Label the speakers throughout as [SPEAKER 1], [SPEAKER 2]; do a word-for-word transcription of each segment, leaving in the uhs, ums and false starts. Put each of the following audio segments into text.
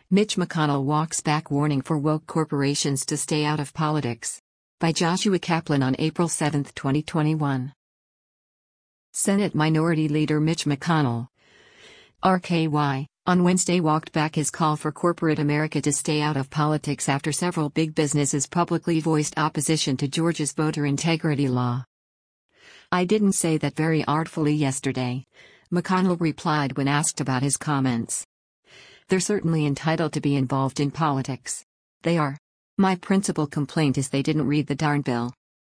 [SPEAKER 1] Mitch McConnell walks back warning for woke corporations to stay out of politics. By Joshua Kaplan on April seventh, twenty twenty-one. Senate Minority Leader Mitch McConnell, R K Y, on Wednesday walked back his call for corporate America to stay out of politics after several big businesses publicly voiced opposition to Georgia's voter integrity law. "I didn't say that very artfully yesterday," McConnell replied when asked about his comments. "They're certainly entitled to be involved in politics. They are. My principal complaint is they didn't read the darn bill."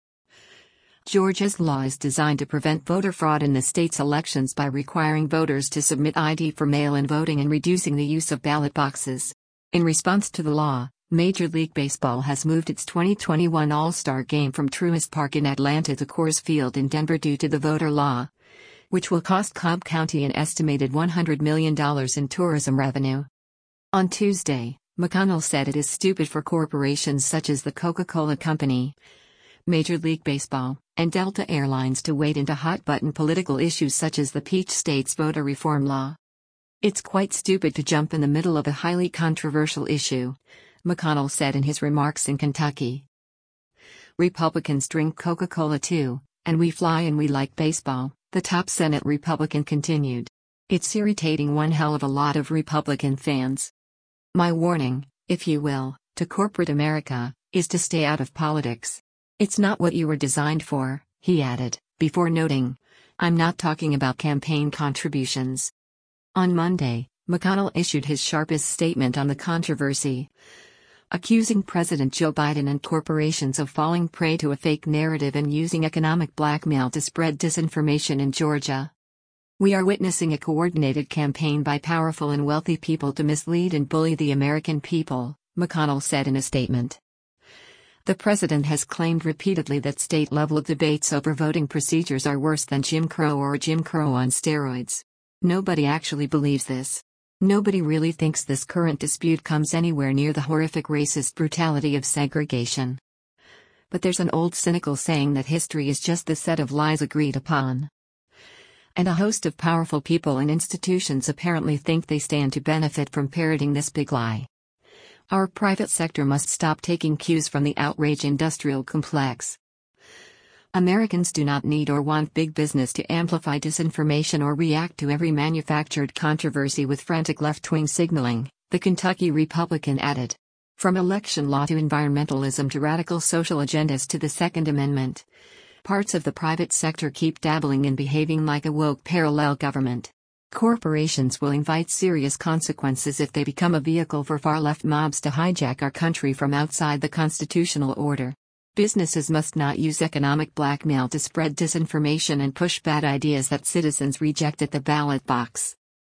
[SPEAKER 1] Georgia's law is designed to prevent voter fraud in the state's elections by requiring voters to submit I D for mail-in voting and reducing the use of ballot boxes. In response to the law, Major League Baseball has moved its twenty twenty-one All-Star Game from Truist Park in Atlanta to Coors Field in Denver due to the voter law, which will cost Cobb County an estimated one hundred million dollars in tourism revenue. On Tuesday, McConnell said it is stupid for corporations such as the Coca-Cola Company, Major League Baseball, and Delta Airlines to wade into hot-button political issues such as the Peach State's voter reform law. "It's quite stupid to jump in the middle of a highly controversial issue," McConnell said in his remarks in Kentucky. "Republicans drink Coca-Cola too, and we fly and we like baseball," the top Senate Republican continued. "It's irritating one hell of a lot of Republican fans. My warning, if you will, to corporate America, is to stay out of politics. It's not what you were designed for," he added, before noting, "I'm not talking about campaign contributions." On Monday, McConnell issued his sharpest statement on the controversy, accusing President Joe Biden and corporations of falling prey to a fake narrative and using economic blackmail to spread disinformation in Georgia. "We are witnessing a coordinated campaign by powerful and wealthy people to mislead and bully the American people," McConnell said in a statement. The president has claimed repeatedly that state-level debates over voting procedures are worse than Jim Crow or Jim Crow on steroids. Nobody actually believes this. Nobody really thinks this current dispute comes anywhere near the horrific racist brutality of segregation. But there's an old cynical saying that history is just the set of lies agreed upon. And a host of powerful people and institutions apparently think they stand to benefit from parroting this big lie. Our private sector must stop taking cues from the outrage industrial complex. Americans do not need or want big business to amplify disinformation or react to every manufactured controversy with frantic left-wing signaling, the Kentucky Republican added. From election law to environmentalism to radical social agendas to the Second Amendment, parts of the private sector keep dabbling in behaving like a woke parallel government. Corporations will invite serious consequences if they become a vehicle for far-left mobs to hijack our country from outside the constitutional order. Businesses must not use economic blackmail to spread disinformation and push bad ideas that citizens reject at the ballot box.